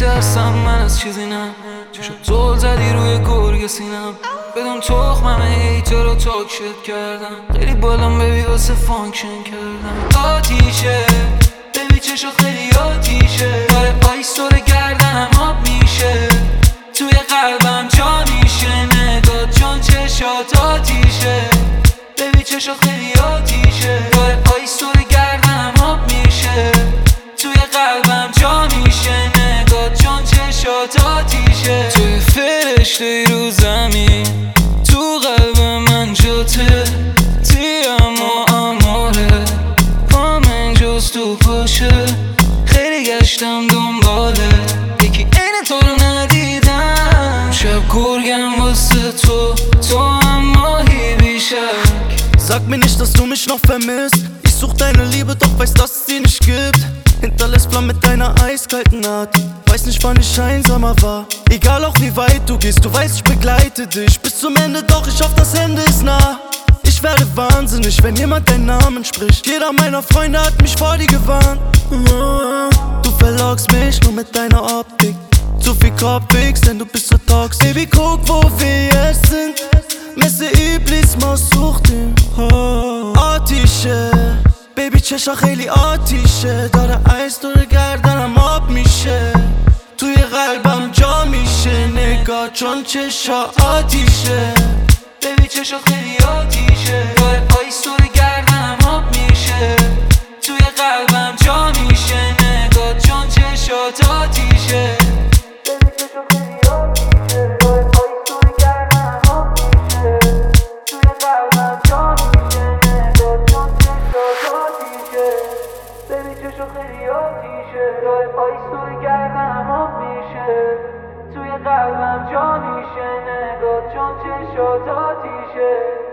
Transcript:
میترسم من از چیزی نه، چشم زل زدی روی گرگ سینم، بدون تخمم هیتر رو تاکشت کردم، خیلی بالام ببی واسه فانکشن کردم. آتیشه ببی چشات خیلی آتیشه، داره آیس دور گردنم آب میشه، توی قلبم جا میشه نگات چون چشات آتیشه. ببی چشات خیلی آتیشه، داره آیس دور گردنم آب میشه، توی قلبم جا میشه نگات چون چشات آتیشه. توی فرشته رو زمین تو قلب من جاته، تیم و اماره پامن جز تو پاشه، خیلی گشتم دنباله یکی این تو رو ندیدم. شب گرگم واسه تو هم ماهی بیشک. Sag mir nicht, dass du mich noch vermisst. Ich such deine Liebe, doch weiß, dass es sie nicht gibt. Hinterlässt Flammen mit deiner eiskalten Art. Weiß nicht, wann ich einsamer war. Egal auch wie weit du gehst, du weißt, ich begleite dich bis zum Ende, doch ich hoffe, das Ende ist nah. Ich werde wahnsinnig, wenn jemand deinen Namen spricht. Jeder meiner Freunde hat mich vor dir gewarnt. Du verlockst mich nur mit deiner Optik. Zu viel Kopfwix, denn du bist so toxisch. Baby, guck, wo wir jetzt sind. مثل ابلیس ما سوختیم. آتیشه بیبی چشا خیلی آتیشه، داره ایس دور گردنم آب میشه، توی قلبم جا میشه نگاه چون چشا آتیشه. بیبی چشا خیلی آتیشه، داره آیس دور گردنم آب میشه، توی قلبم جا میشه نگاه چون چشات آتیشه. بیبی چشا خیلی آتیشه، داره آیس دور گردنم آب میشه، توی قلبم جا میشه نگاه چون چشات آتیشه.